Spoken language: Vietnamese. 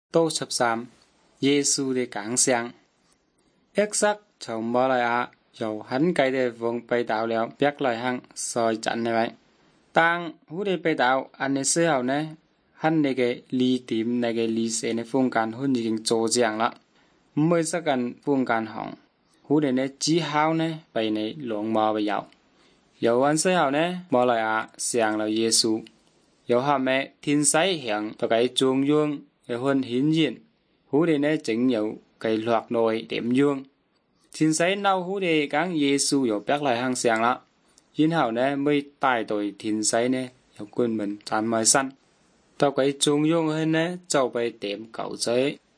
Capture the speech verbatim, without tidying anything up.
Tô sập sàm, Giê-xu de cảng sang. Ếch sắc chầu mò lại ạ, dầu hắn cây de vùng bay đạo liệu biết lại hăng soi chặn này vậy. Tang hú de bay đạo anh ấy sẽ hào nè, hắn này cái lý tìm này cái lý sẽ này phương can hôn gì kinh chỗ giang lắm. Mới sắcกันphương can hỏng, hú de này chỉ hào nè, bay này luồng mò bay dạo. Dầu anh sẽ hào nè, mò lại ạ, sang là Giê-xu. Dầu hà mẹ thiên sái hiện và cái chuông dương, cái hôn hiến diện, hú de này chính nhiều cái loạt nồi điểm dương. Thiên sái nâu hú de cáng Giê-xu dầu biết lại hăng sang lắm. Yên hào nè mới tài tội thiên sái nè, dầu quân mình chán mời săn. Tao cái chuông dương hơn nè, cháu bay điểm cậu giới.